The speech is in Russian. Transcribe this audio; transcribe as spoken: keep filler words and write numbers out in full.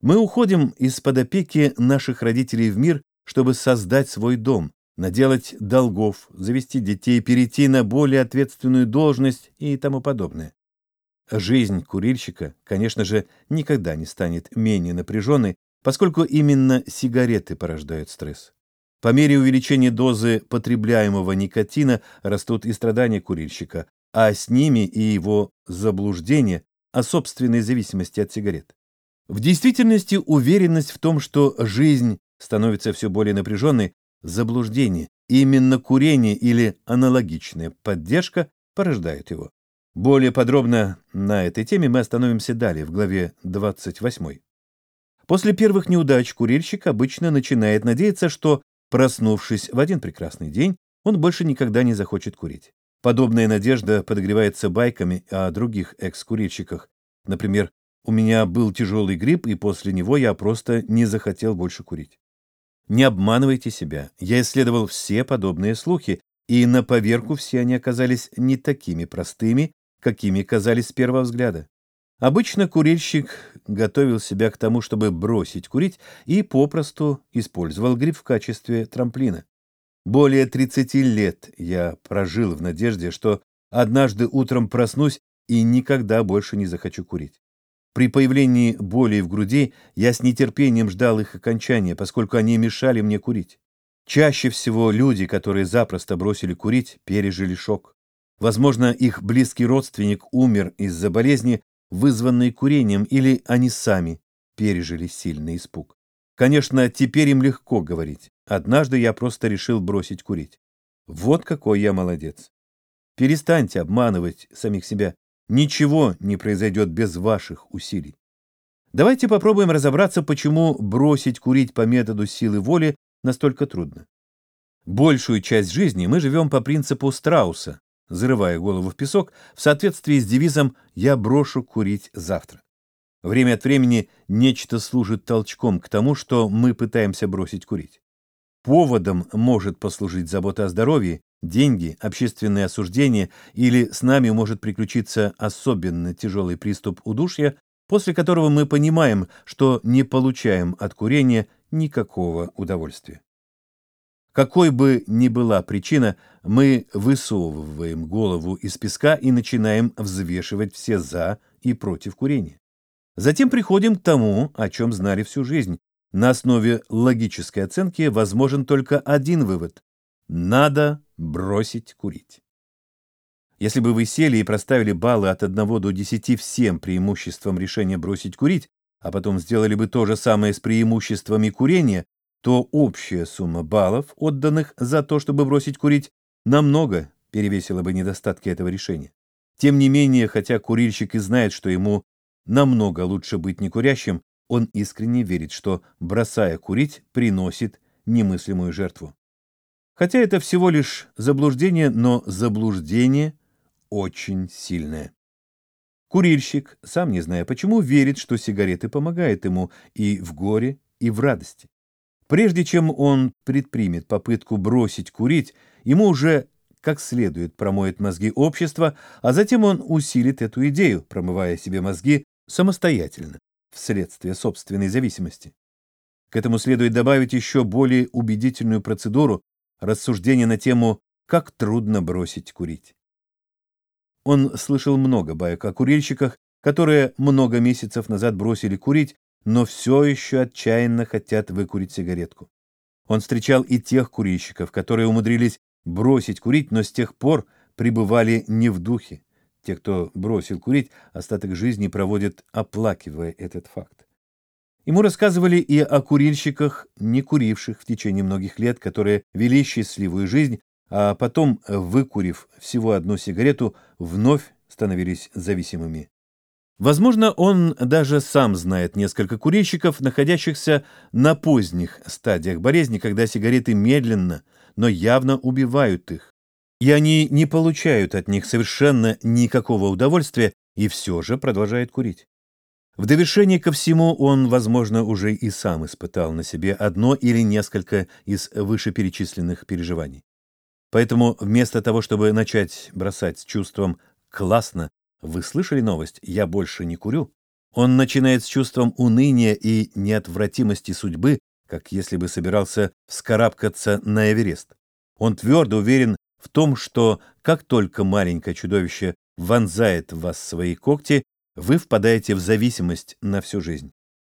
Мы уходим из-под опеки наших родителей в мир, чтобы создать свой дом, наделать долгов, завести детей, перейти на более ответственную должность и тому подобное. Жизнь курильщика, конечно же, никогда не станет менее напряженной, поскольку именно сигареты порождают стресс. По мере увеличения дозы потребляемого никотина растут и страдания курильщика, а с ними и его заблуждение о собственной зависимости от сигарет. В действительности уверенность в том, что жизнь становится все более напряженной, заблуждение. Именно курение или аналогичная поддержка порождает его. Более подробно на этой теме мы остановимся далее, в главе двадцать восьмой. После первых неудач курильщик обычно начинает надеяться, что, проснувшись в один прекрасный день, он больше никогда не захочет курить. Подобная надежда подогревается байками о других экс-курильщиках. Например, «У меня был тяжелый грипп, и после него я просто не захотел больше курить». Не обманывайте себя. Я исследовал все подобные слухи, и на поверку все они оказались не такими простыми, какими казались с первого взгляда. Обычно курильщик готовил себя к тому, чтобы бросить курить, и попросту использовал грипп в качестве трамплина. Более тридцати лет я прожил в надежде, что однажды утром проснусь и никогда больше не захочу курить. При появлении боли в груди я с нетерпением ждал их окончания, поскольку они мешали мне курить. Чаще всего люди, которые запросто бросили курить, пережили шок. Возможно, их близкий родственник умер из-за болезни, вызванной курением, или они сами пережили сильный испуг. Конечно, теперь им легко говорить. Однажды я просто решил бросить курить. Вот какой я молодец. Перестаньте обманывать самих себя. Ничего не произойдет без ваших усилий. Давайте попробуем разобраться, почему бросить курить по методу силы воли настолько трудно. Большую часть жизни мы живем по принципу страуса, зарывая голову в песок в соответствии с девизом «Я брошу курить завтра». Время от времени нечто служит толчком к тому, что мы пытаемся бросить курить. Поводом может послужить забота о здоровье, деньги, общественное осуждение, или с нами может приключиться особенно тяжелый приступ удушья, после которого мы понимаем, что не получаем от курения никакого удовольствия. Какой бы ни была причина, мы высовываем голову из песка и начинаем взвешивать все «за» и «против» курения. Затем приходим к тому, о чем знали всю жизнь. На основе логической оценки возможен только один вывод – надо бросить курить. Если бы вы сели и проставили баллы от одного до десяти всем преимуществам решения бросить курить, а потом сделали бы то же самое с преимуществами курения, то общая сумма баллов, отданных за то, чтобы бросить курить, намного перевесила бы недостатки этого решения. Тем не менее, хотя курильщик и знает, что ему намного лучше быть некурящим, он искренне верит, что, бросая курить, приносит немыслимую жертву. Хотя это всего лишь заблуждение, но заблуждение очень сильное. Курильщик, сам не зная почему, верит, что сигареты помогают ему и в горе, и в радости. Прежде чем он предпримет попытку бросить курить, ему уже как следует промоет мозги общества, а затем он усилит эту идею, промывая себе мозги самостоятельно, вследствие собственной зависимости. К этому следует добавить еще более убедительную процедуру рассуждения на тему «как трудно бросить курить». Он слышал много баек о курильщиках, которые много месяцев назад бросили курить, но все еще отчаянно хотят выкурить сигаретку. Он встречал и тех курильщиков, которые умудрились бросить курить, но с тех пор пребывали не в духе. Те, кто бросил курить, остаток жизни проводят, оплакивая этот факт. Ему рассказывали и о курильщиках, не куривших в течение многих лет, которые вели счастливую жизнь, а потом, выкурив всего одну сигарету, вновь становились зависимыми. Возможно, он даже сам знает несколько курильщиков, находящихся на поздних стадиях болезни, когда сигареты медленно, но явно убивают их. И они не получают от них совершенно никакого удовольствия и все же продолжают курить. В довершение ко всему он, возможно, уже и сам испытал на себе одно или несколько из вышеперечисленных переживаний. Поэтому вместо того, чтобы начать бросать с чувством «классно, вы слышали новость, я больше не курю», Он начинает с чувством уныния и неотвратимости судьбы, как если бы собирался вскарабкаться на Эверест. Он твердо уверен в том, что как только маленькое чудовище вонзает в вас свои когти, вы впадаете в зависимость на всю жизнь.